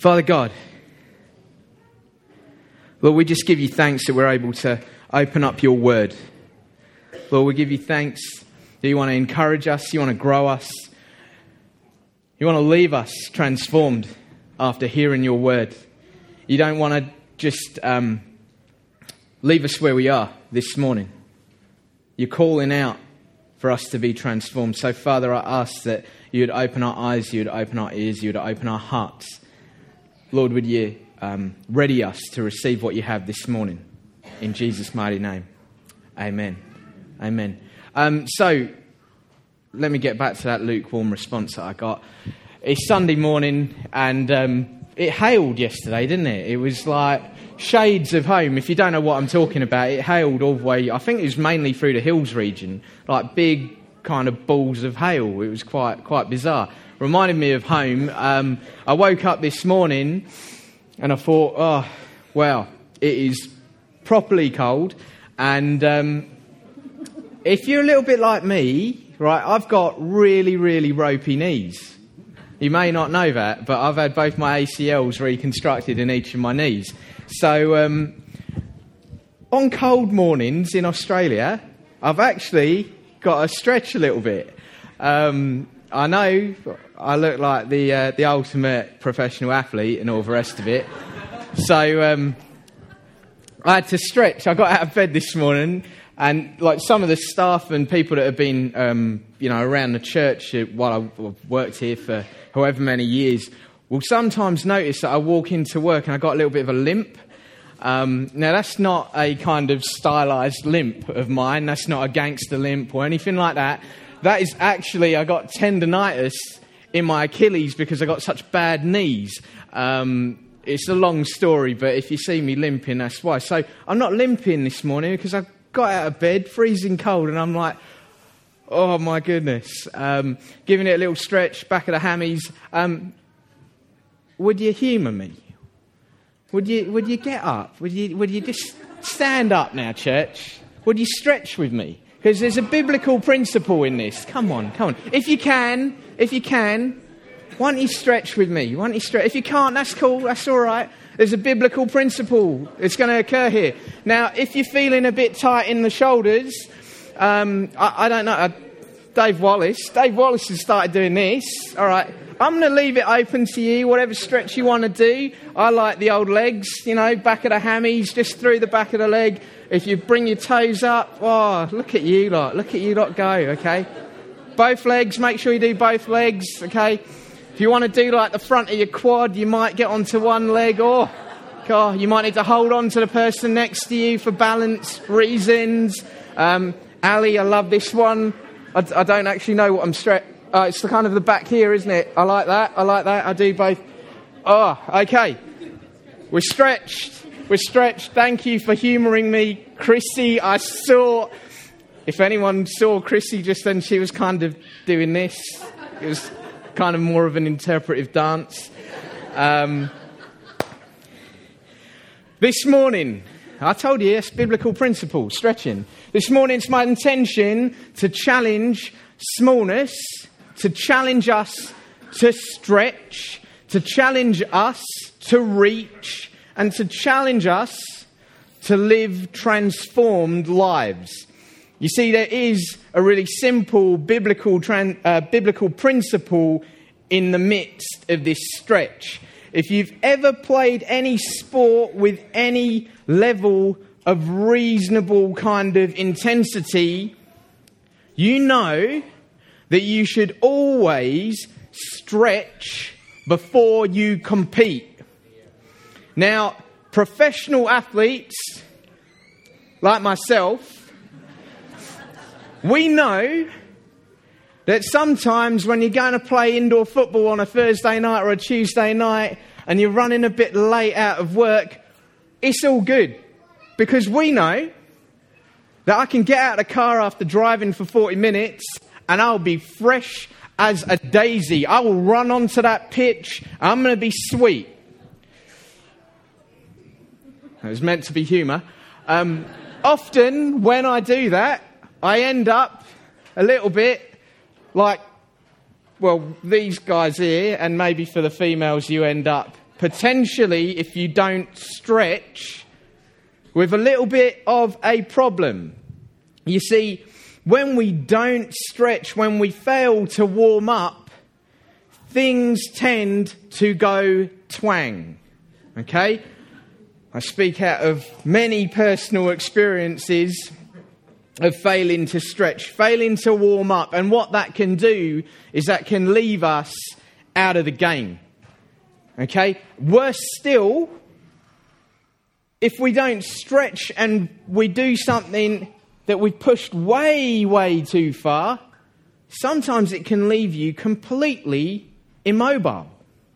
Father God, Lord, we just give you thanks that we're able to open up your word. Lord, we give you thanks that you want to encourage us, you want to grow us, you want to leave us transformed after hearing your word. You don't want to just leave us where we are this morning. You're calling out for us to be transformed. So, Father, I ask that you would open our eyes, you would open our ears, you would open our hearts. Lord, would you ready us to receive what you have this morning? In Jesus' mighty name. Amen. Amen. So, let me get back to that lukewarm response that I got. It's Sunday morning and it hailed yesterday, didn't it? It was like shades of home. If you don't know what I'm talking about, it hailed all the way. I think it was mainly through the hills region, like big kind of balls of hail. It was quite bizarre. Reminded me of home. I woke up this morning and I thought, oh, well, it is properly cold. And if you're a little bit like me, right, I've got really, really ropey knees. You may not know that, but I've had both my ACLs reconstructed in each of my knees. So on cold mornings in Australia, I've actually got to stretch a little bit. I know I look like the ultimate professional athlete and all the rest of it. So I had to stretch. I got out of bed this morning, and like some of the staff and people that have been around the church while I've worked here for however many years will sometimes notice that I walk into work and I got a little bit of a limp. Now, that's not a kind of stylised limp of mine. That's not a gangster limp or anything like that. That is actually, I got tendinitis in my Achilles because I got such bad knees. It's a long story, but if you see me limping, that's why. So I'm not limping this morning because I got out of bed, freezing cold, and I'm like, oh my goodness. Giving it a little stretch, back of the hammies. Would you humour me? Would you get up? Would you just stand up now, church? Would you stretch with me? Because there's a biblical principle in this. Come on. If you can, why don't you stretch with me? Why don't you stretch? If you can't, that's cool, that's all right. There's a biblical principle that's going to occur here. Now, if you're feeling a bit tight in the shoulders, I don't know, Dave Wallace has started doing this. All right, I'm going to leave it open to you, whatever stretch you want to do. I like the old legs, back of the hammies, just through the back of the leg. If you bring your toes up, oh, look at you lot go, okay? Both legs, make sure you do both legs, okay? If you want to do like the front of your quad, you might get onto one leg, or God, you might need to hold on to the person next to you for balance reasons. Ali, I love this one. I don't actually know what I'm stretching. It's the kind of the back here, isn't it? I like that. I do both. Oh, okay. We're stretched. Thank you for humouring me, Chrissy. I saw, if anyone saw Chrissy just then, she was kind of doing this. It was kind of more of an interpretive dance. This morning, I told you, it's biblical principle, stretching. This morning, it's my intention to challenge smallness, to challenge us to stretch, to challenge us to reach, and to challenge us to live transformed lives. You see, there is a really simple biblical principle in the midst of this stretch. If you've ever played any sport with any level of reasonable kind of intensity, you know that you should always stretch before you compete. Now, professional athletes like myself, we know that sometimes when you're going to play indoor football on a Thursday night or a Tuesday night and you're running a bit late out of work, it's all good. Because we know that I can get out of the car after driving for 40 minutes and I'll be fresh as a daisy. I will run onto that pitch. I'm going to be sweet. It was meant to be humour. Often when I do that, I end up a little bit like, well, these guys here, and maybe for the females you end up potentially, if you don't stretch, with a little bit of a problem. You see, when we don't stretch, when we fail to warm up, things tend to go twang. Okay? I speak out of many personal experiences of failing to stretch, failing to warm up. And what that can do is that can leave us out of the game. Okay? Worse still, if we don't stretch and we do something that we've pushed way, way too far, sometimes it can leave you completely immobile.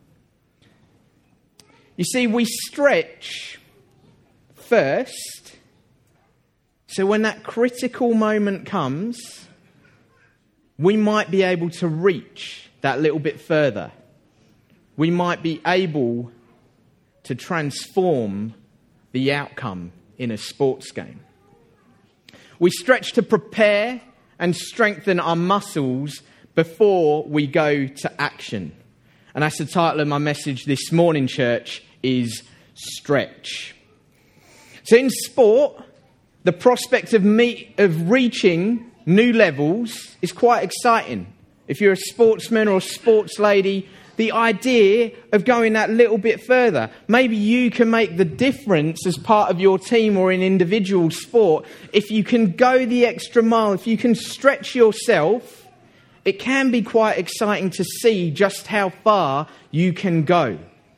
You see, we stretch first, so when that critical moment comes, we might be able to reach that little bit further. We might be able to transform the outcome in a sports game. We stretch to prepare and strengthen our muscles before we go to action. And that's the title of my message this morning, church, is Stretch. So in sport, the prospect of reaching new levels is quite exciting. If you're a sportsman or a sports lady, the idea of going that little bit further. Maybe you can make the difference as part of your team or in individual sport. If you can go the extra mile, if you can stretch yourself, it can be quite exciting to see just how far you can go.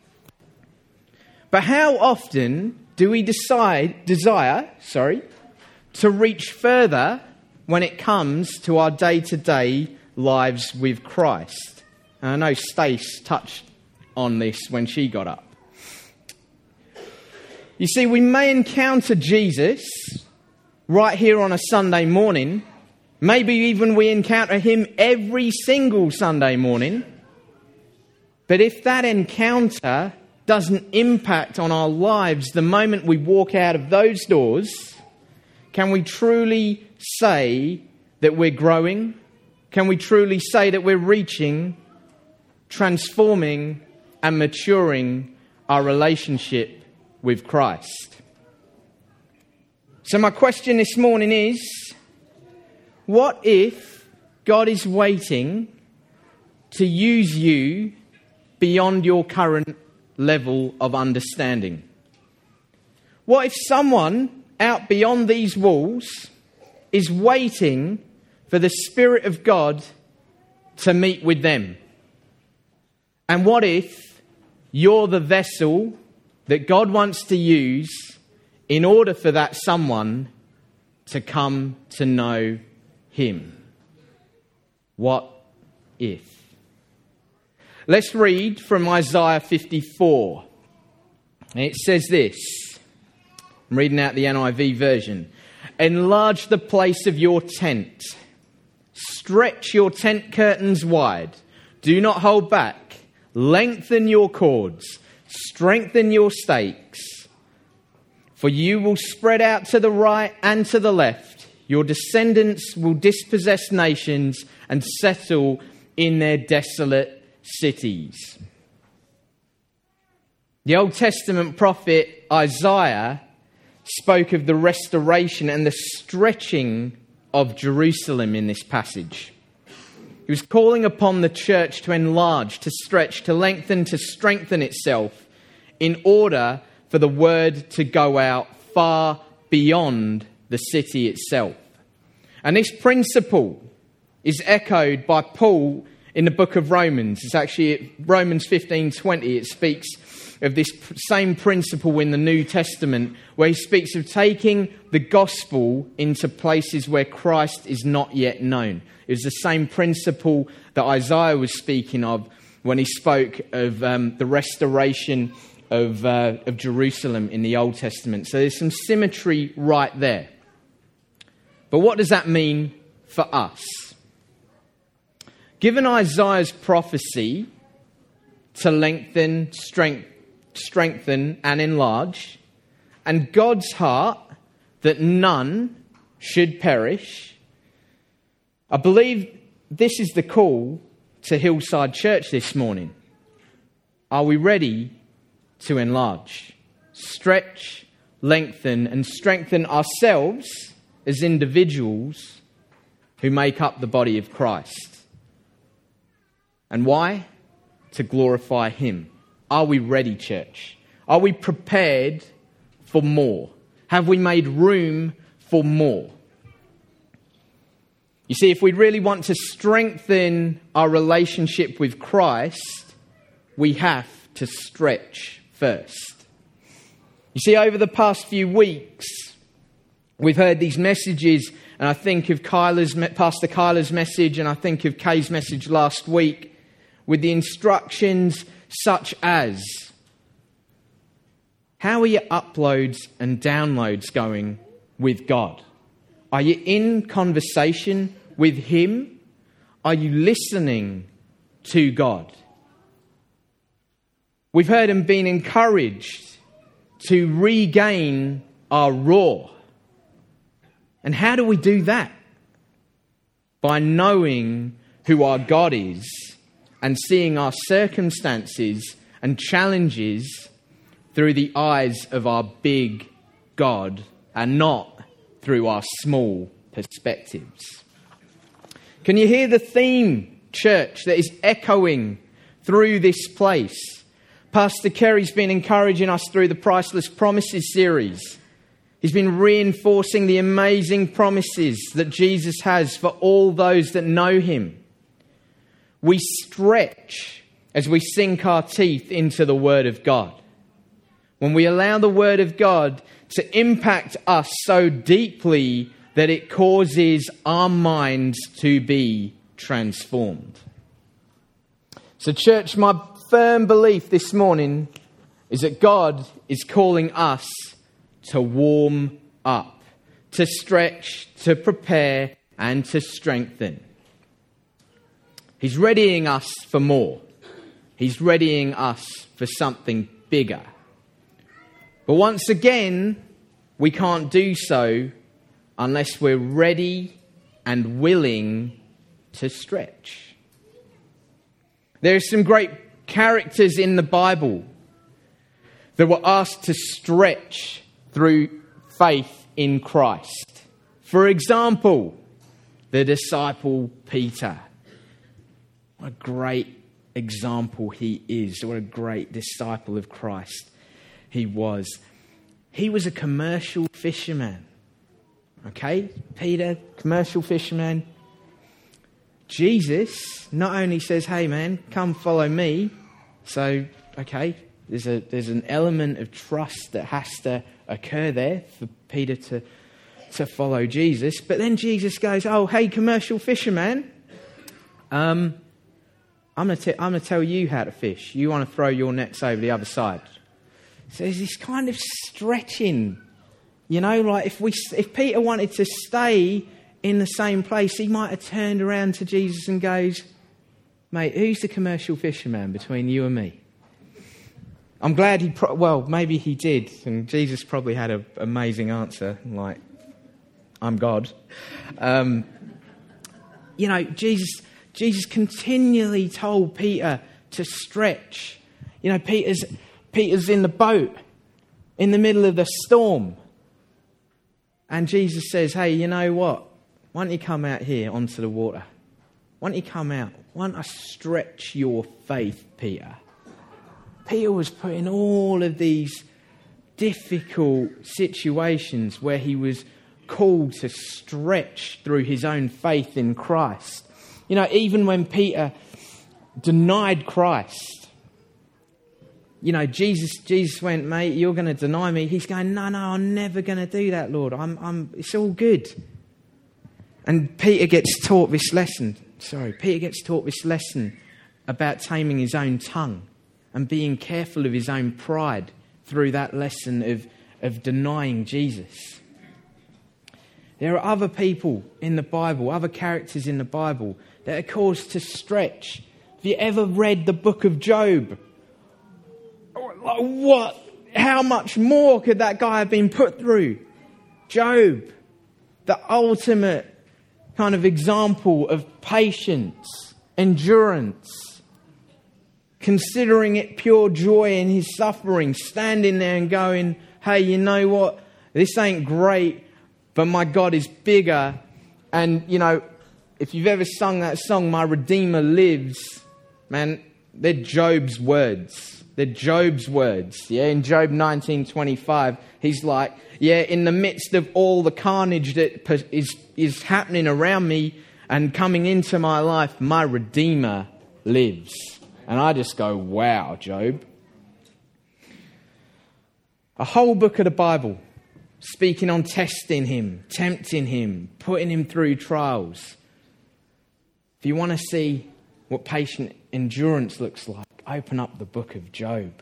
But how often do we desire to reach further when it comes to our day-to-day lives with Christ? And I know Stace touched on this when she got up. You see, we may encounter Jesus right here on a Sunday morning. Maybe even we encounter him every single Sunday morning. But if that encounter doesn't impact on our lives the moment we walk out of those doors, can we truly say that we're growing? Can we truly say that we're reaching, transforming and maturing our relationship with Christ? So my question this morning is, what if God is waiting to use you beyond your current level of understanding? What if someone out beyond these walls is waiting for the Spirit of God to meet with them? And what if you're the vessel that God wants to use in order for that someone to come to know him? What if? Let's read from Isaiah 54. And it says this. I'm reading out the NIV version. Enlarge the place of your tent. Stretch your tent curtains wide. Do not hold back. Lengthen your cords. Strengthen your stakes. For you will spread out to the right and to the left. Your descendants will dispossess nations and settle in their desolate cities. The Old Testament prophet Isaiah spoke of the restoration and the stretching of Jerusalem in this passage. He was calling upon the church to enlarge, to stretch, to lengthen, to strengthen itself in order for the word to go out far beyond the city itself. And this principle is echoed by Paul in the book of Romans. It's actually Romans 15:20. It speaks of this same principle in the New Testament, where he speaks of taking the gospel into places where Christ is not yet known. It was the same principle that Isaiah was speaking of when he spoke of the restoration of Jerusalem in the Old Testament. So there's some symmetry right there. But what does that mean for us? Given Isaiah's prophecy to lengthen, strengthen and enlarge, and God's heart that none should perish, I believe this is the call to Hillside Church this morning. Are we ready to enlarge, stretch, lengthen, and strengthen ourselves as individuals who make up the body of Christ. And why? To glorify Him. Are we ready, church? Are we prepared for more? Have we made room for more? You see, if we really want to strengthen our relationship with Christ, we have to stretch first. You see, over the past few weeks, we've heard these messages, and I think of Pastor Kyla's message, and I think of Kay's message last week, with the instructions such as, how are your uploads and downloads going with God? Are you in conversation with Him? Are you listening to God? We've heard and been encouraged to regain our roar. And how do we do that? By knowing who our God is and seeing our circumstances and challenges through the eyes of our big God and not through our small perspectives. Can you hear the theme, church, that is echoing through this place? Pastor Kerry's been encouraging us through the Priceless Promises series. He's been reinforcing the amazing promises that Jesus has for all those that know Him. We stretch as we sink our teeth into the Word of God. When we allow the Word of God to impact us so deeply that it causes our minds to be transformed. So, church, my firm belief this morning is that God is calling us to warm up, to stretch, to prepare, and to strengthen. He's readying us for more. He's readying us for something bigger. But once again, we can't do so unless we're ready and willing to stretch. There are some great characters in the Bible that were asked to stretch through faith in Christ. For example, the disciple Peter. What a great example he is. What a great disciple of Christ he was. He was a commercial fisherman. Okay, Peter, commercial fisherman. Jesus not only says, hey man, come follow me. So, okay, there's an element of trust that has to occur there for Peter to follow Jesus. But then Jesus goes, oh, hey, commercial fisherman, I'm going to tell you how to fish. You want to throw your nets over the other side. So there's this kind of stretching. You know, like if Peter wanted to stay in the same place, he might have turned around to Jesus and goes, mate, who's the commercial fisherman between you and me? I'm glad maybe he did. And Jesus probably had an amazing answer, like, I'm God. Jesus continually told Peter to stretch. You know, Peter's in the boat in the middle of the storm. And Jesus says, hey, you know what? Why don't you come out here onto the water? Why don't you come out? Why don't I stretch your faith, Peter? Peter was put in all of these difficult situations where he was called to stretch through his own faith in Christ. You know, even when Peter denied Christ, you know, Jesus went, mate, you're going to deny me. He's going, no, I'm never going to do that, Lord. It's all good. And Peter gets taught this lesson about taming his own tongue and being careful of his own pride through that lesson of denying Jesus. There are other people in the Bible, other characters in the Bible that are caused to stretch. Have you ever read the book of Job? What? How much more could that guy have been put through? Job, the ultimate kind of example of patience, endurance. considering it pure joy in his suffering, standing there and going, hey, you know what? This ain't great, but my God is bigger. And, you know, if you've ever sung that song, My Redeemer Lives, man, they're Job's words. They're Job's words. Yeah, in Job 19:25, he's like, yeah, in the midst of all the carnage that is happening around me and coming into my life, my Redeemer lives. And I just go, wow, Job. A whole book of the Bible speaking on testing him, tempting him, putting him through trials. If you want to see what patient endurance looks like, open up the book of Job.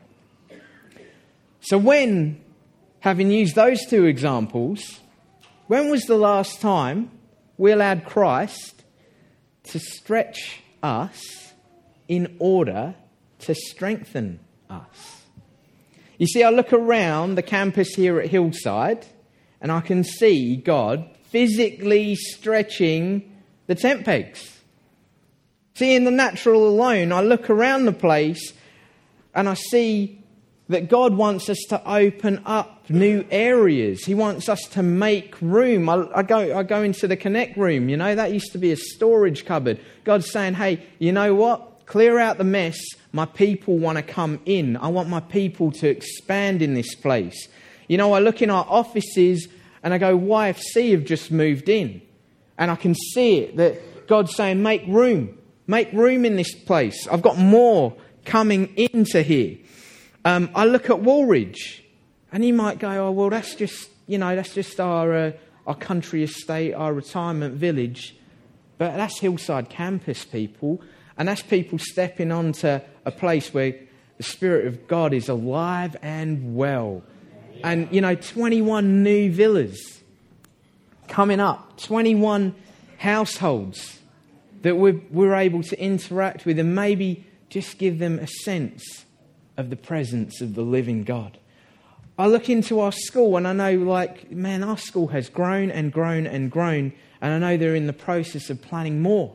So when, having used those two examples, when was the last time we allowed Christ to stretch us in order to strengthen us? You see, I look around the campus here at Hillside and I can see God physically stretching the tent pegs. See, in the natural alone, I look around the place and I see that God wants us to open up new areas. He wants us to make room. I go into the Connect room, you know, that used to be a storage cupboard. God's saying, hey, you know what? Clear out the mess. My people want to come in. I want my people to expand in this place. You know, I look in our offices and I go, YFC have just moved in. And I can see it, that God's saying, make room. Make room in this place. I've got more coming into here. I look at Woolridge and you might go, oh, well, that's just our country estate, our retirement village. But that's Hillside Campus, people. And that's people stepping onto a place where the Spirit of God is alive and well. And, you know, 21 new villas coming up, 21 households that we're able to interact with and maybe just give them a sense of the presence of the living God. I look into our school and I know, like, man, our school has grown and grown and grown, and I know they're in the process of planning more.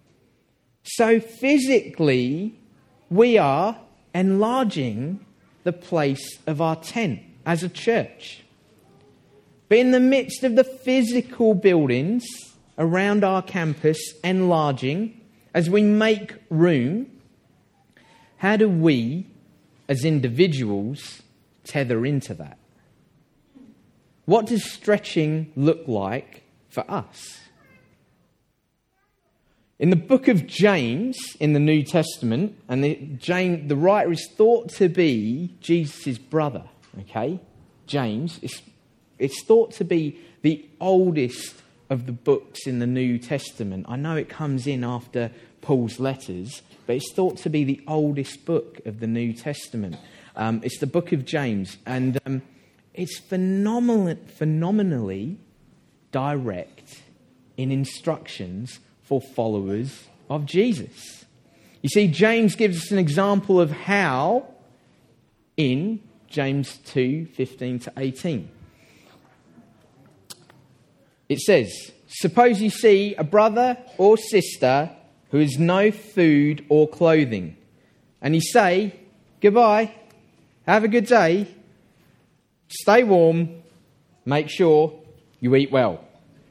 So physically, we are enlarging the place of our tent as a church. But in the midst of the physical buildings around our campus enlarging, as we make room, how do we, as individuals, tether into that? What does stretching look like for us? In the book of James, in the New Testament, and the writer is thought to be Jesus' brother, okay? James, it's thought to be the oldest of the books in the New Testament. I know it comes in after Paul's letters, but it's thought to be the oldest book of the New Testament. It's the book of James, and it's phenomenally direct in instructions for followers of Jesus. You see, James gives us an example of how in James 2:15 to 18. It says, suppose you see a brother or sister who has no food or clothing, and you say, goodbye, have a good day, stay warm, make sure you eat well.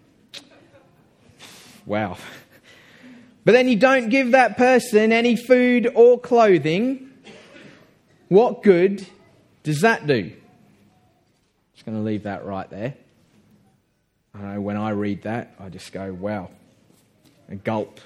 Wow. But then you don't give that person any food or clothing. What good does that do? Just going to leave that right there. I know when I read that, I just go, wow, a gulp.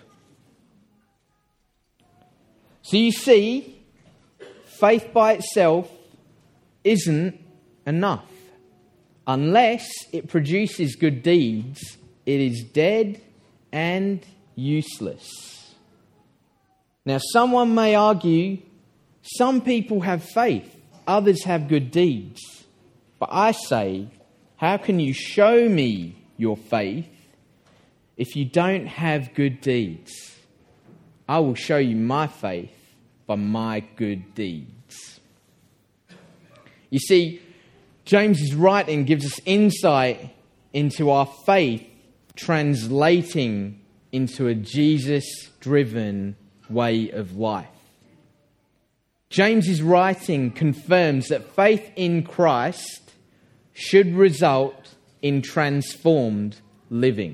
So you see, faith by itself isn't enough. Unless it produces good deeds, it is dead and useless. Now, someone may argue, some people have faith, others have good deeds. But I say, how can you show me your faith if you don't have good deeds? I will show you my faith by my good deeds. You see, James's writing gives us insight into our faith translating into a Jesus-driven way of life. James's writing confirms that faith in Christ should result in transformed living.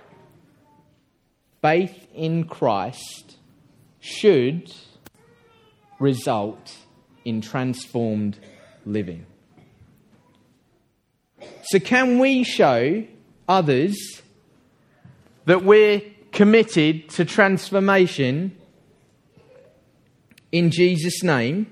Faith in Christ should result in transformed living. So can we show others that we're committed to transformation in Jesus' name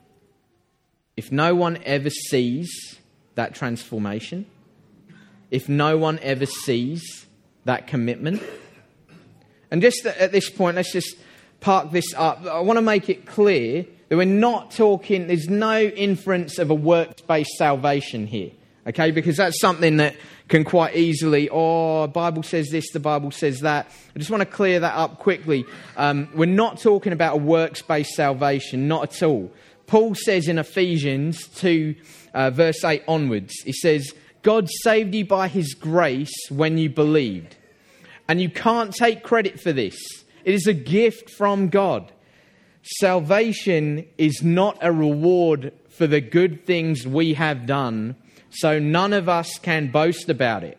if no one ever sees that transformation? If no one ever sees that commitment? And just at this point, let's just park this up. I want to make it clear that we're not talking, there's no inference of a works-based salvation here. Okay, because that's something that can quite easily, the Bible says this, the Bible says that. I just want to clear that up quickly. We're not talking about a works-based salvation, not at all. Paul says in Ephesians 2, verse 8 onwards, he says, God saved you by his grace when you believed. And you can't take credit for this. It is a gift from God. Salvation is not a reward for the good things we have done, so none of us can boast about it.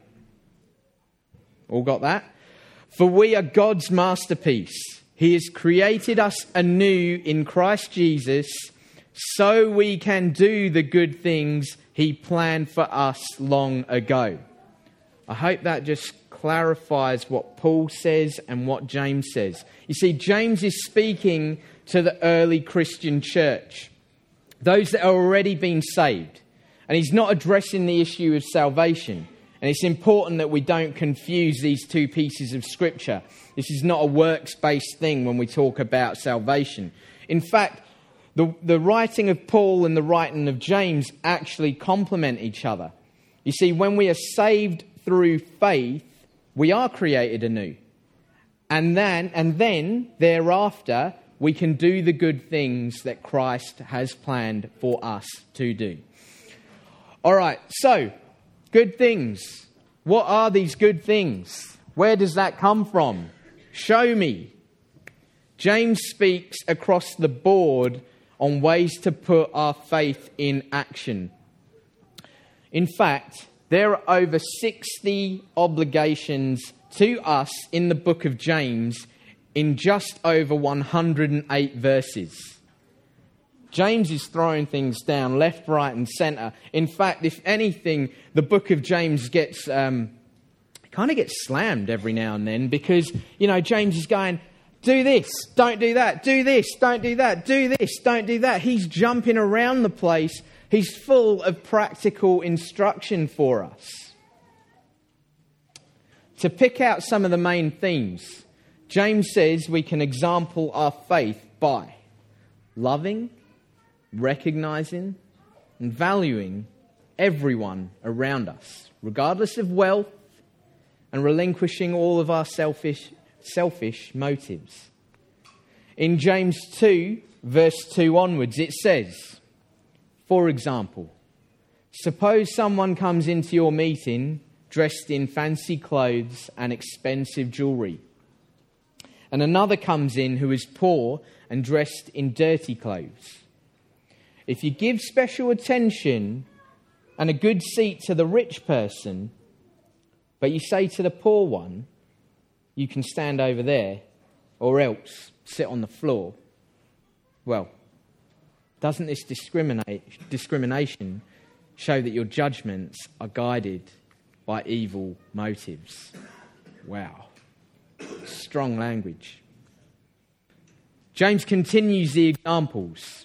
All got that? For we are God's masterpiece. He has created us anew in Christ Jesus so we can do the good things he planned for us long ago. I hope that just clarifies what Paul says and what James says. You see, James is speaking to the early Christian church, those that are already been saved. And he's not addressing the issue of salvation. And it's important that we don't confuse these two pieces of Scripture. This is not a works-based thing when we talk about salvation. In fact, the writing of Paul and the writing of James actually complement each other. You see, when we are saved through faith, we are created anew. And then thereafter, we can do the good things that Christ has planned for us to do. All right, so, good things. What are these good things? Where does that come from? Show me. James speaks across the board on ways to put our faith in action. In fact, there are over 60 obligations to us in the book of James in just over 108 verses. James is throwing things down left, right and centre. In fact, if anything, the book of James gets kind of gets slammed every now and then because, James is going, do this, don't do that, do this, don't do that, do this, don't do that. He's jumping around the place. He's full of practical instruction for us. To pick out some of the main themes, James says we can example our faith by loving, recognising and valuing everyone around us, regardless of wealth, and relinquishing all of our selfish motives. In James 2, verse 2 onwards, it says, for example, suppose someone comes into your meeting dressed in fancy clothes and expensive jewellery, and another comes in who is poor and dressed in dirty clothes. If you give special attention and a good seat to the rich person, but you say to the poor one, you can stand over there, or else sit on the floor, well, doesn't this discrimination show that your judgments are guided by evil motives? Wow. Strong language. James continues the examples.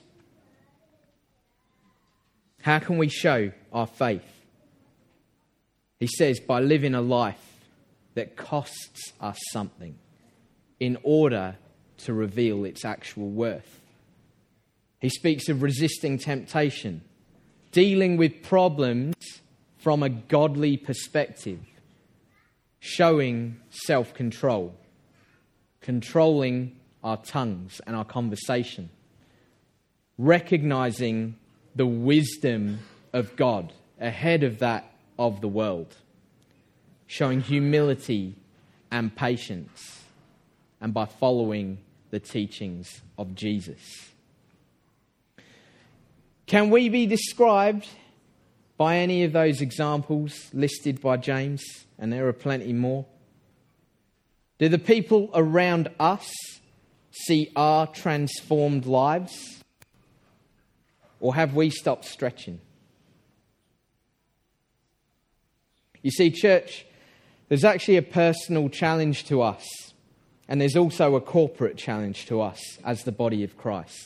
How can we show our faith? He says, by living a life that costs us something in order to reveal its actual worth. He speaks of resisting temptation, dealing with problems from a godly perspective, showing self-control, controlling our tongues and our conversation, recognizing the wisdom of God ahead of that of the world, showing humility and patience, and by following the teachings of Jesus. Can we be described by any of those examples listed by James? And there are plenty more. Do the people around us see our transformed lives? Or have we stopped stretching? You see, church, there's actually a personal challenge to us, and there's also a corporate challenge to us as the body of Christ.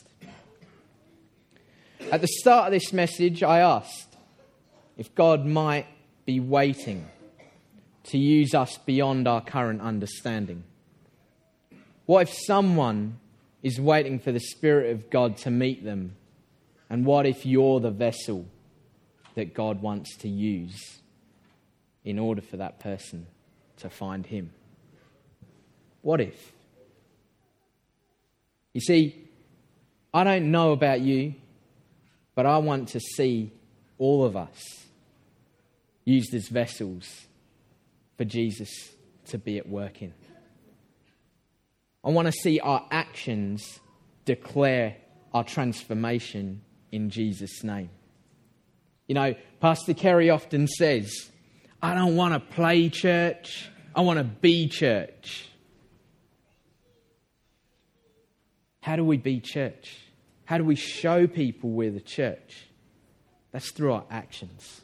At the start of this message, I asked if God might be waiting to use us beyond our current understanding. What if someone is waiting for the Spirit of God to meet them? And what if you're the vessel that God wants to use in order for that person to find Him? What if? You see, I don't know about you, but I want to see all of us used as vessels for Jesus to be at work in. I want to see our actions declare our transformation in Jesus' name. You know, Pastor Kerry often says, I don't want to play church, I want to be church. How do we be church? How do we show people we're the church? That's through our actions.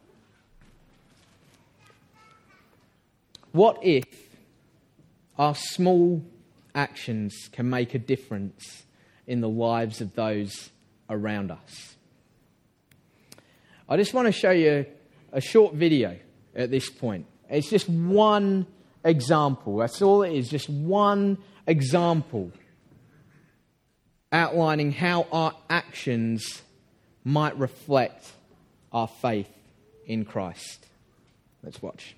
What if our small actions can make a difference in the lives of those around us? I just want to show you a short video at this point. It's just one example. That's all it is, just one example outlining how our actions might reflect our faith in Christ. Let's watch.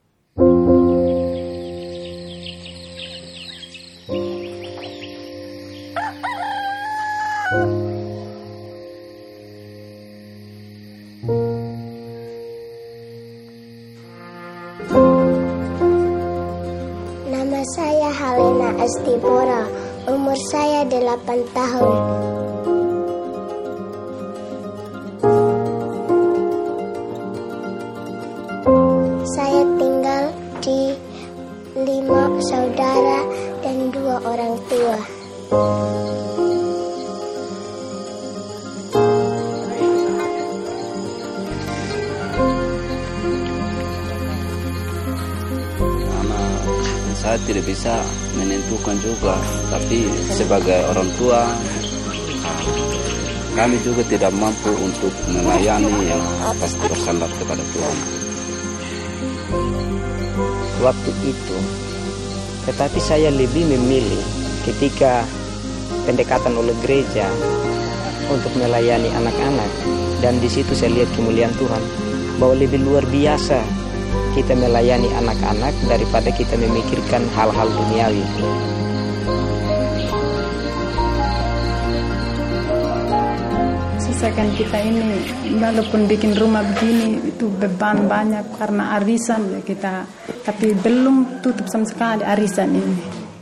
Nama saya Helena Estibora, umur saya 8 tahun. Saya tinggal di 5 saudara dan 2 orang tua. Saya tidak bisa menentukan juga, tapi sebagai orang tua, kami juga tidak mampu untuk melayani yang pasti bersandar kepada Tuhan. Waktu itu, tetapi saya lebih memilih ketika pendekatan oleh gereja untuk melayani anak-anak, dan di situ saya lihat kemuliaan Tuhan, bahwa lebih luar biasa kita melayani anak-anak daripada kita memikirkan hal-hal duniawi. Susahkan kita ini, walaupun bikin rumah begini itu beban banyak karena arisan ya kita, tapi belum tutup sama sekali arisan ini.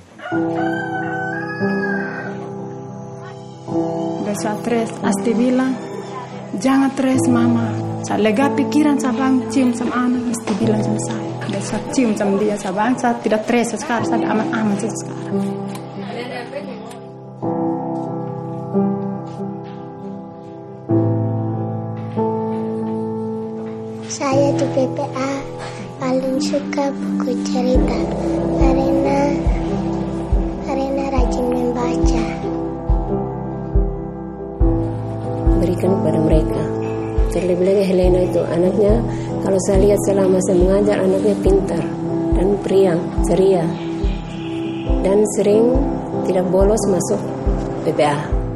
Udah saya stres, Asti bilang, jangan stres mama. Saya lega pikiran, saya bang cium sama anak, mesti bilang sama saya. Dan saya cium sama dia, saya bang, saya tidak stres sekarang, saya aman-aman sekarang. Saya di PPA paling suka buku cerita karena rajin membaca. Berikan kepada mereka. Terlebih lagi Helena itu anaknya, kalau saya lihat selama saya mengajar, anaknya pintar dan periang, ceria, dan sering tidak bolos masuk PPA.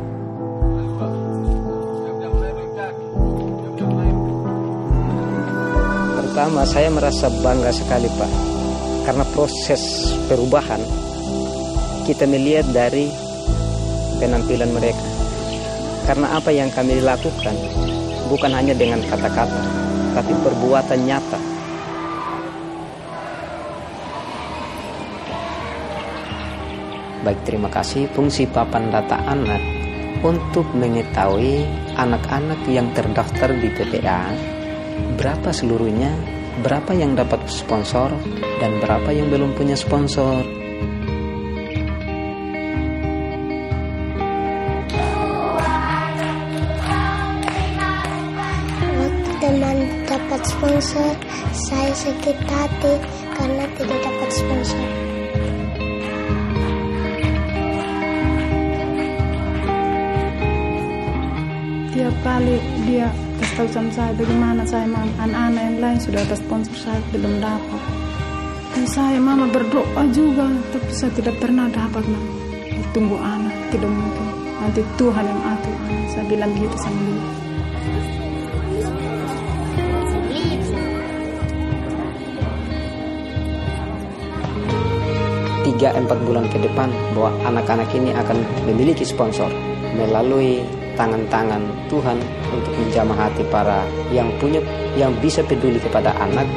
Pertama, saya merasa bangga sekali Pak, karena proses perubahan kita melihat dari penampilan mereka. Karena apa yang kami lakukan bukan hanya dengan kata-kata, tapi perbuatan nyata. Baik, terima kasih. Fungsi papan data anak untuk mengetahui anak-anak yang terdaftar di PPA, berapa seluruhnya, berapa yang dapat sponsor, dan berapa yang belum punya sponsor. Waktu teman dapat sponsor, saya sakit hati karena tidak dapat sponsor. Tiap kali dia kasih tahu sama saya bagaimana saya mama, anak-anak yang lain sudah ada sponsor, saya belum dapat. Dan saya mama berdoa juga, tapi saya tidak pernah dapat mama. Tunggu anak, tidak mungkin. Nanti Tuhan yang atur anak. Saya bilang begitu sama dia. Tiga 4 bulan ke depan bahwa anak-anak ini akan memiliki sponsor melalui tangan-tangan Tuhan untuk menjamah hati para yang bisa peduli kepada anak.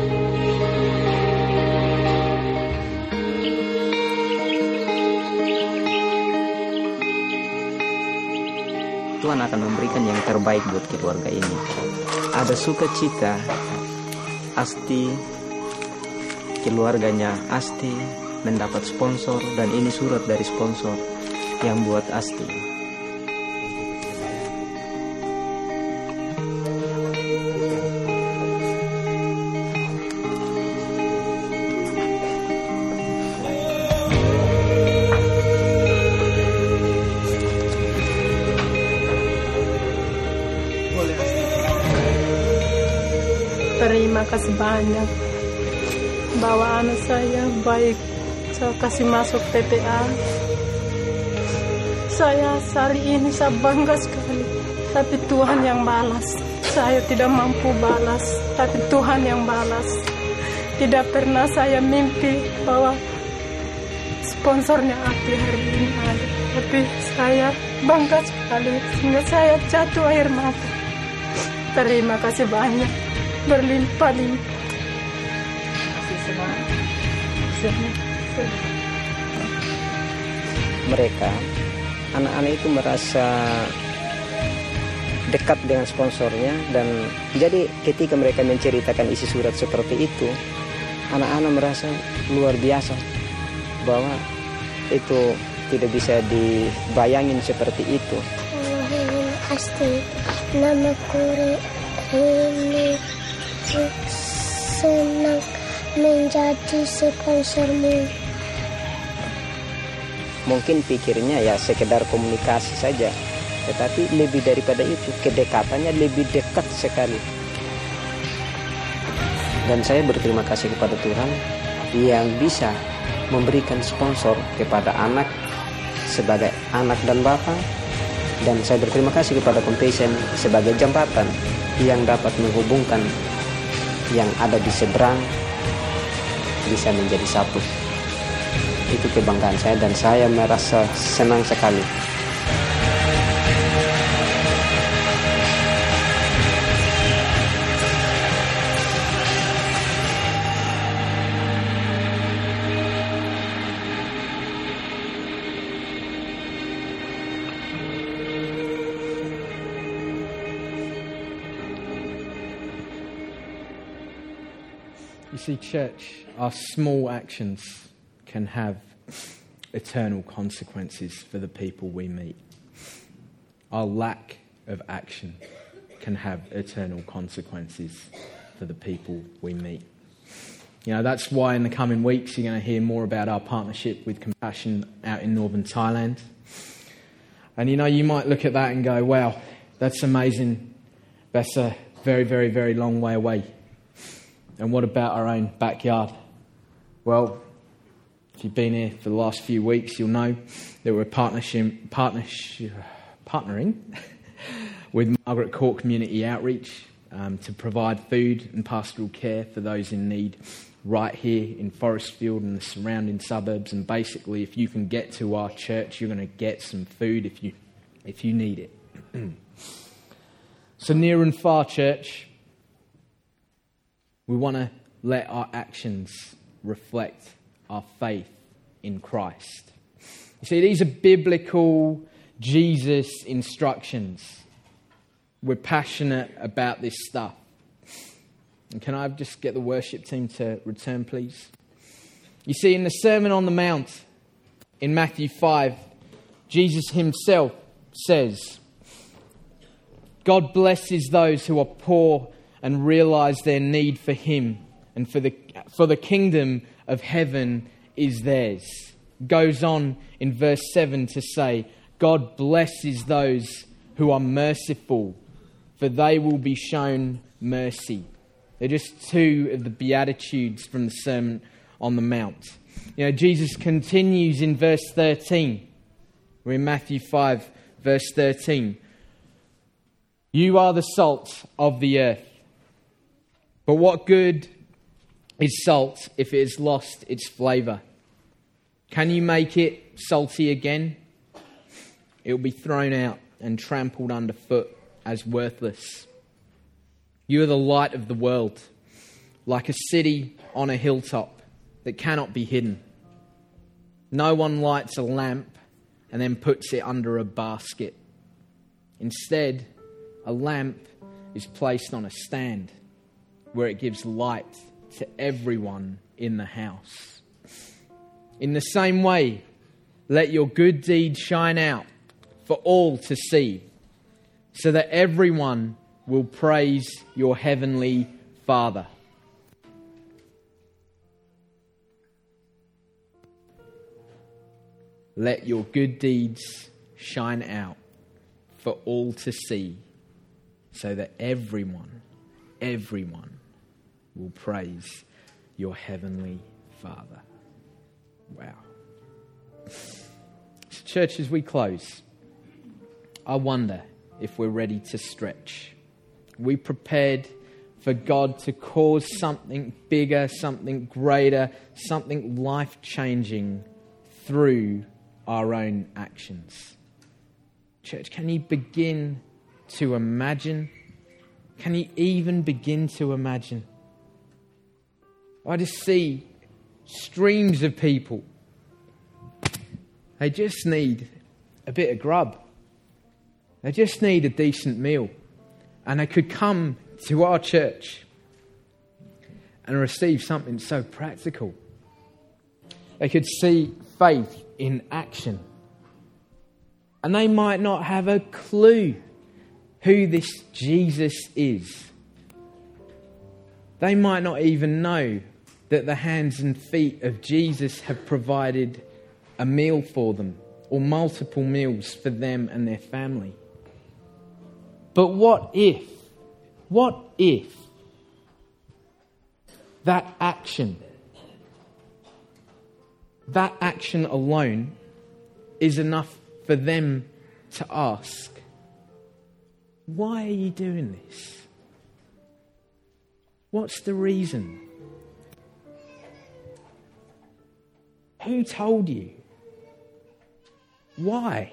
Tuhan akan memberikan yang terbaik buat keluarga ini. Ada sukacita, Asti, keluarganya Asti mendapat sponsor, dan ini surat dari sponsor yang buat Asti. Terima kasih banyak bahwa anak saya baik. Saya kasih masuk PPA. Saya hari ini saya bangga sekali. Tapi Tuhan yang balas. Saya tidak mampu balas, tapi Tuhan yang balas. Tidak pernah saya mimpi bahwa sponsornya Ati hari ini ada. Tapi saya bangga sekali sehingga saya jatuh air mata. Terima kasih banyak, berlimpah-limpah. Mereka, anak-anak itu merasa dekat dengan sponsornya, dan jadi ketika mereka menceritakan isi surat seperti itu, anak-anak merasa luar biasa bahwa itu tidak bisa dibayangin seperti itu. Asti, namaku ini senang menjadi sponsormu. Mungkin pikirnya ya sekedar komunikasi saja, tetapi lebih daripada itu, kedekatannya lebih dekat sekali. Dan saya berterima kasih kepada Tuhan yang bisa memberikan sponsor kepada anak sebagai anak dan bapak. Dan saya berterima kasih kepada Compassion sebagai jembatan yang dapat menghubungkan yang ada di seberang bisa menjadi satu. Itu kebanggaan saya dan saya merasa senang sekali. You see, church, our small actions can have eternal consequences for the people we meet. Our lack of action can have eternal consequences for the people we meet. You know, that's why in the coming weeks you're going to hear more about our partnership with Compassion out in northern Thailand. And you know, you might look at that and go, wow, that's amazing. That's a very, very, very long way away. And what about our own backyard? Well, if you've been here for the last few weeks, you'll know that we're partnering with Margaret Court Community Outreach to provide food and pastoral care for those in need right here in Forestfield and the surrounding suburbs. And basically, if you can get to our church, you're going to get some food if you need it. So near and far, church, we want to let our actions reflect our faith in Christ. You see, these are biblical Jesus instructions. We're passionate about this stuff. And can I just get the worship team to return, please? You see, in the Sermon on the Mount, in Matthew 5, Jesus himself says, God blesses those who are poor and realize their need for him, and for the kingdom of heaven is theirs. Goes on in verse 7 to say, God blesses those who are merciful, for they will be shown mercy. They're just two of the Beatitudes from the Sermon on the Mount. You know, Jesus continues in verse 13. We're in Matthew 5, verse 13. You are the salt of the earth. But what good is salt if it has lost its flavour? Can you make it salty again? It will be thrown out and trampled underfoot as worthless. You are the light of the world, like a city on a hilltop that cannot be hidden. No one lights a lamp and then puts it under a basket. Instead, a lamp is placed on a stand where it gives light to everyone in the house. In the same way, let your good deeds shine out for all to see, so that everyone will praise your heavenly Father. Let your good deeds shine out for all to see, so that everyone will praise your heavenly Father. Wow. So church, as we close, I wonder if we're ready to stretch. We prepared for God to cause something bigger, something greater, something life-changing through our own actions. Church, can you begin to imagine? Can you even begin to imagine? I just see streams of people. They just need a bit of grub. They just need a decent meal. And they could come to our church and receive something so practical. They could see faith in action. And they might not have a clue who this Jesus is. They might not even know that the hands and feet of Jesus have provided a meal for them, or multiple meals for them and their family. But what if that action alone is enough for them to ask, why are you doing this? What's the reason? Who told you? Why?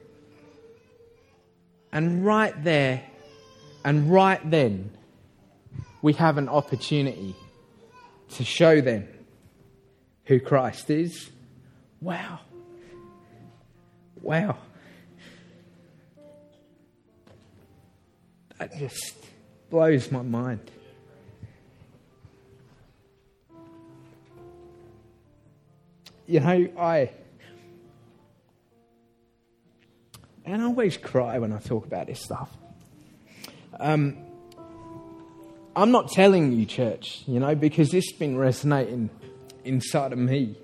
And right there and right then, we have an opportunity to show them who Christ is. Wow. That just blows my mind. You know, I always cry when I talk about this stuff. I'm not telling you, church, because this has been resonating inside of me.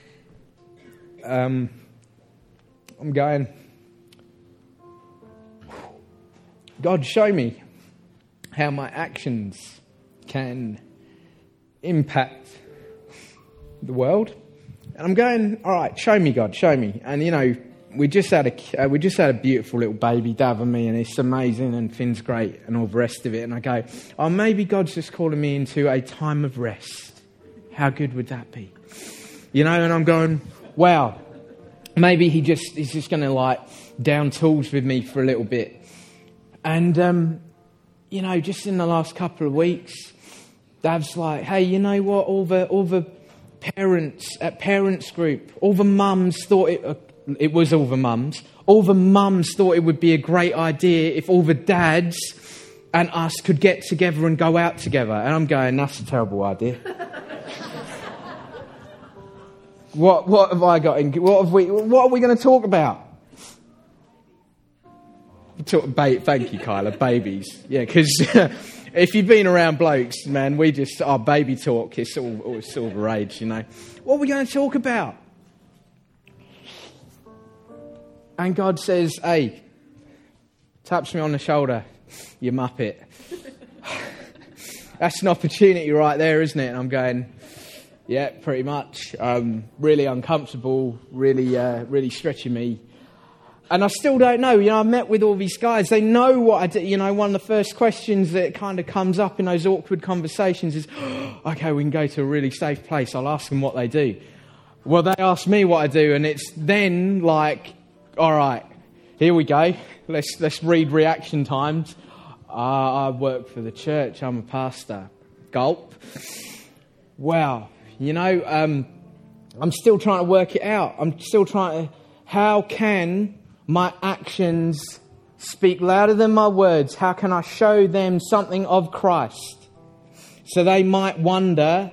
I'm going, God, show me how my actions can impact the world. And I'm going, all right, show me, God, show me. And, we just had a beautiful little baby, Dav and me, and it's amazing, and Finn's great, and all the rest of it. And I go, oh, maybe God's just calling me into a time of rest. How good would that be? And I'm going, wow, maybe he's just going to down tools with me for a little bit. And, just in the last couple of weeks, Dav's like, hey, you know what? All the parents at parents group, all the mums thought it was all the mums. All the mums thought it would be a great idea if all the dads and us could get together and go out together. And I'm going, that's a terrible idea. What have I got in? What are we going to talk about? Thank you, Kyla. Babies. Yeah, because if you've been around blokes, man, our baby talk is all the rage, you know. What are we going to talk about? And God says, hey, taps me on the shoulder, you muppet. That's an opportunity right there, isn't it? And I'm going, yeah, pretty much. Really uncomfortable, really stretching me. And I still don't know. You know, I met with all these guys. They know what I do. You know, one of the first questions that kind of comes up in those awkward conversations is, okay, we can go to a really safe place. I'll ask them what they do. Well, they ask me what I do, and it's then like, all right, here we go. Let's read reaction times. I work for the church. I'm a pastor. Gulp. Wow. You know, I'm still trying to work it out. I'm still trying to, how can my actions speak louder than my words? How can I show them something of Christ? So they might wonder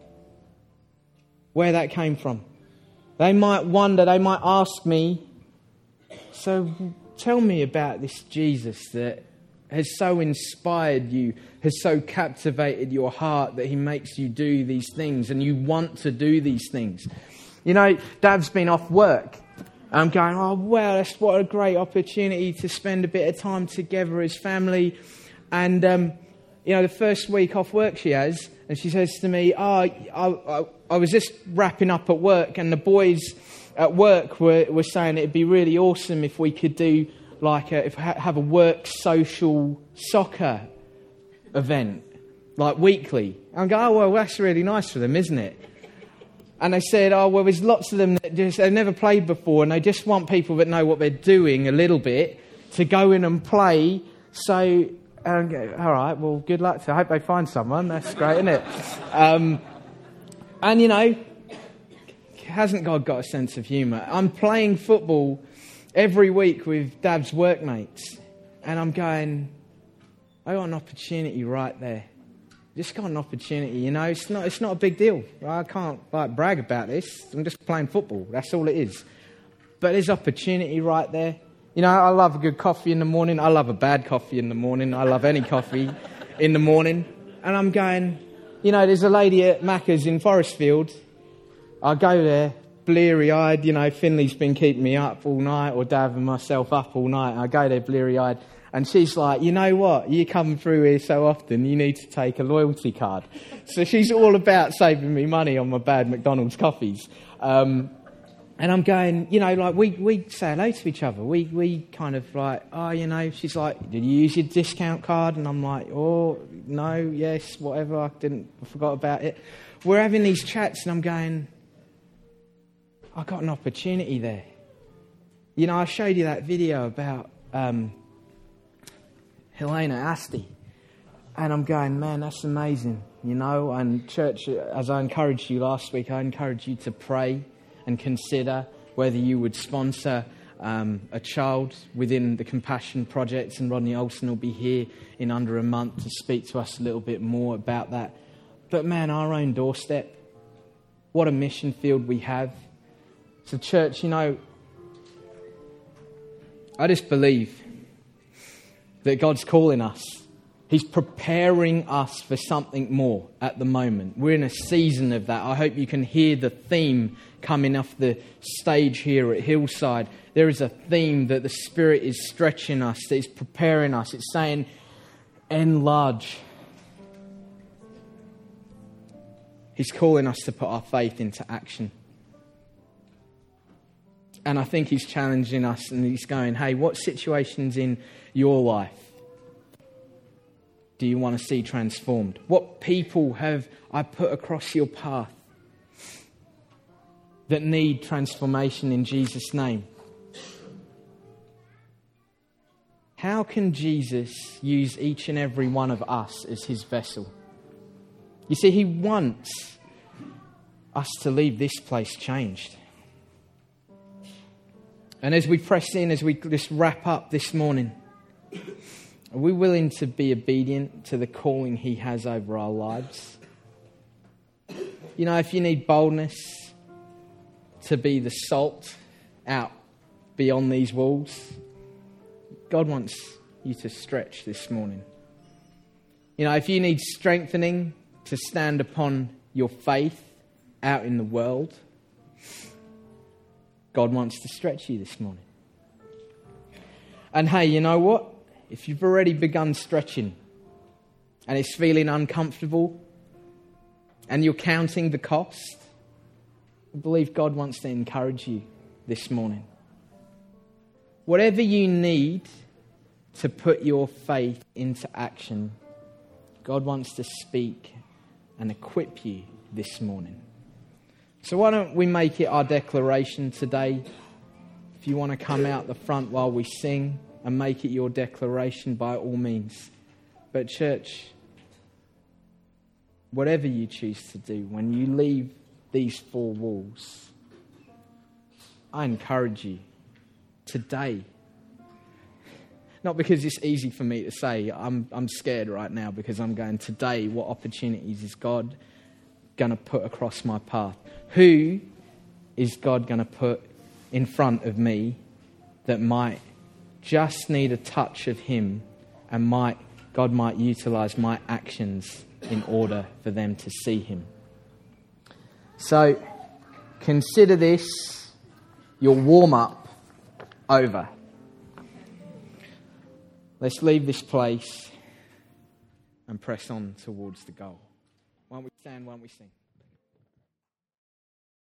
where that came from. They might wonder, they might ask me, so tell me about this Jesus that has so inspired you, has so captivated your heart that he makes you do these things and you want to do these things. You know, Dad's been off work. I'm going, oh, wow, what a great opportunity to spend a bit of time together as family. And, you know, the first week off work she has, and she says to me, I was just wrapping up at work, and the boys at work were saying it'd be really awesome if we could do have a work social soccer event, like weekly. I'm going, oh, well, that's really nice for them, isn't it? And they said, oh, well, there's lots of them that they've never played before, and they just want people that know what they're doing a little bit to go in and play. So, all right, well, good luck to. I hope they find someone. That's great, isn't it? And, you know, hasn't God got a sense of humour? I'm playing football every week with Dad's workmates, and I'm going, I got an opportunity right there. Just got an opportunity, you know. It's not a big deal. I can't brag about this. I'm just playing football. That's all it is. But there's opportunity right there. You know, I love a good coffee in the morning. I love a bad coffee in the morning. I love any coffee in the morning. And I'm going, you know, there's a lady at Macca's in Forestfield. I go there, bleary-eyed. You know, Finley's been keeping me up all night, or Dav and myself up all night. I go there bleary-eyed. And she's like, you know what? You come through here so often, you need to take a loyalty card. So she's all about saving me money on my bad McDonald's coffees. And I'm going, you know, like we say hello to each other. We kind of like, oh, you know, she's like, did you use your discount card? And I'm like, oh, no, yes, whatever. I forgot about it. We're having these chats and I'm going, I got an opportunity there. You know, I showed you that video about Helena Asti. And I'm going, man, that's amazing, you know. And church, as I encouraged you last week, I encourage you to pray and consider whether you would sponsor a child within the Compassion Project. And Rodney Olsen will be here in under a month to speak to us a little bit more about that. But man, our own doorstep, what a mission field we have. So church, you know, I just believe that God's calling us. He's preparing us for something more at the moment. We're in a season of that. I hope you can hear the theme coming off the stage here at Hillside. There is a theme that the Spirit is stretching us, that is preparing us. It's saying, enlarge. He's calling us to put our faith into action. And I think he's challenging us and he's going, hey, what situations in your life do you want to see transformed? What people have I put across your path that need transformation in Jesus' name? How can Jesus use each and every one of us as his vessel? You see, he wants us to leave this place changed. And as we press in, as we just wrap up this morning, are we willing to be obedient to the calling He has over our lives? You know, if you need boldness to be the salt out beyond these walls, God wants you to stretch this morning. You know, if you need strengthening to stand upon your faith out in the world, God wants to stretch you this morning. And hey, you know what? If you've already begun stretching and it's feeling uncomfortable and you're counting the cost, I believe God wants to encourage you this morning. Whatever you need to put your faith into action, God wants to speak and equip you this morning. So why don't we make it our declaration today? If you want to come out the front while we sing and make it your declaration, by all means. But church, whatever you choose to do, when you leave these four walls, I encourage you today. Not because it's easy for me to say. I'm scared right now because I'm going, today, what opportunities is God going to put across my path? Who is God going to put in front of me that might just need a touch of Him, and God might utilise my actions in order for them to see Him? So consider this your warm-up over. Let's leave this place and press on towards the goal. Why don't we stand, why don't we sing?